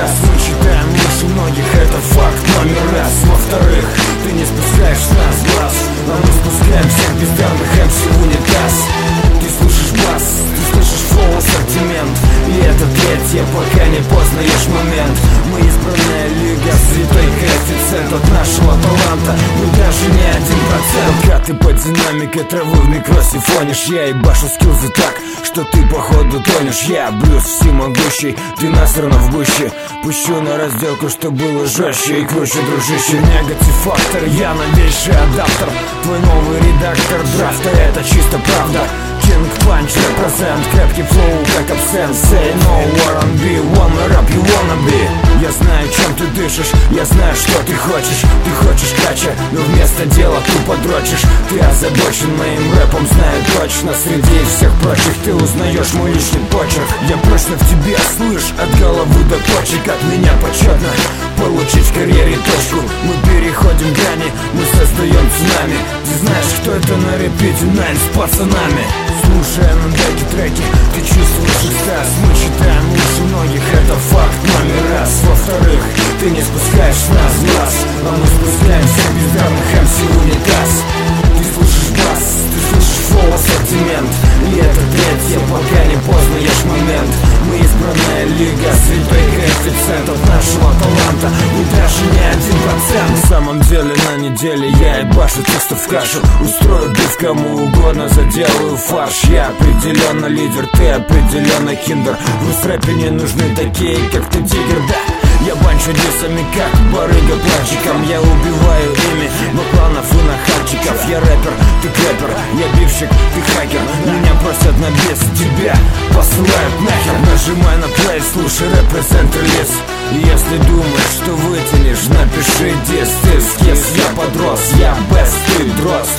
раз. Мы читаем лучше многих, это факт номер раз. Во-вторых, ты не спускаешь с нас глаз, а мы спускаем всех бездарных MC в унитаз. Ты слышишь бас, ты слышишь флоу, ассортимент, и это третье, пока не познаешь момент. Мы избранная лига, святой коэффициент от нашего таланта, мы даже не 1%. Пока ты под динамикой травы в микросе фонишь, я ебашу скиллзы так, что ты походу тонешь. Я блюз всемогущий, ты насрано в гуще. Пущу на разделку, что было жестче и круче, дружище. Негатив фактор, я новейший адаптер, твой новый редактор драфта, это чисто правда. Кинг панч репрезент, крепкий флоу как абсент. Say no, R&B, wanna rap, you wanna be. Я знаю, чем ты дышишь, я знаю, что ты хочешь. Ты хочешь краче, но вместо дела тупо дрочишь. Ты озабочен моим рэпом, знаю точно. Среди всех прочих ты узнаешь мой личный почерк. Я прочно в тебе, слышь, от головы до почек. От меня почетно получить в карьере точку. Мы переходим грани, мы создаем цунами. Ты знаешь, кто это на репите, Найн с пацанами. Слушая на деки треки, ты чувствуешь экстаз. Мы читаем лучше многих, это факт номер раз. Во-вторых, ты не спускаешь с нас глаз, а мы спускаем всех бездарных MC в унитаз. Ты слышишь бас, ты слышишь флоу, ассортимент, и это третье, пока не познаешь момент. Мы избранная лига, святой коэффициент от нашего таланта, мы даже не 1%. На самом деле на неделе я ебашу тесто в кашу. Устрою биф кому угодно, заделаю фарш. Я определенно лидер, ты определенно киндер. В рэпе не нужны такие, как ты, тигр, да. Я банчу дисами, как барыга планчиком. Я убиваю ими бакланов и нахальчиков. Я рэпер, ты крэпер, я бивщик, ты хакер. Меня просят на бес, тебя посылают нахер. Нажимай на плей, слушай репрезент релиз. И если думаешь, что вытянешь, напиши дис. Ты скис, я подрос, я бест, ты дрос.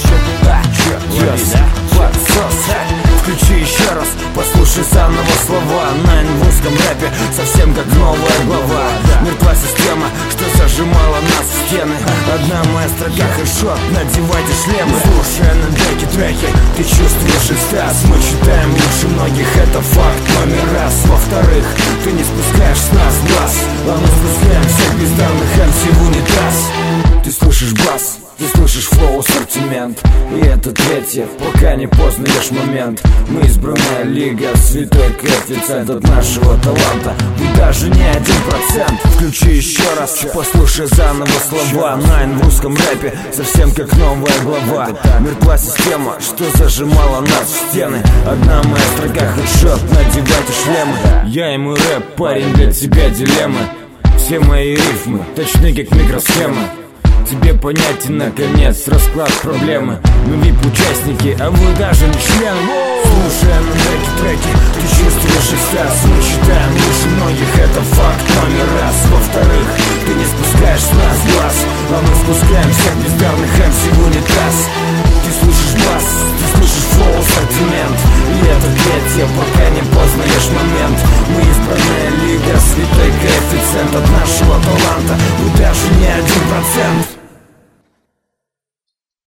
Включи еще раз, послушай заново слова. Найн в русском рэпе, совсем как новая глава. Мертва система, что зажимала нас в стены. Одна моя строка, хэдшот, надевайте шлемы. Слушая на деки треки, ты чувствуешь экстаз. Мы читаем лучше многих, это факт номер раз. Во-вторых, ты не спускаешь с нас глаз, а мы спускаем всех бездарных MC в унитаз. Ты слышишь бас, ты слышишь флоу, ассортимент, и это третье, пока не познаешь момент. Мы избранная лига, святой коэффициент от нашего таланта, мы даже не 1%. Включи еще раз, послушай заново слова. Найн в русском рэпе, совсем как новая глава. Мертва система, что зажимала нас в стены. Одна моя строка, хэдшот, надевайте шлемы. Я и мой рэп, парень, для тебя дилеммы. Все мои рифмы точны как микросхемы. Тебе понятен наконец расклад проблемы. Мы VIP-участники, а вы даже не члены. Слушая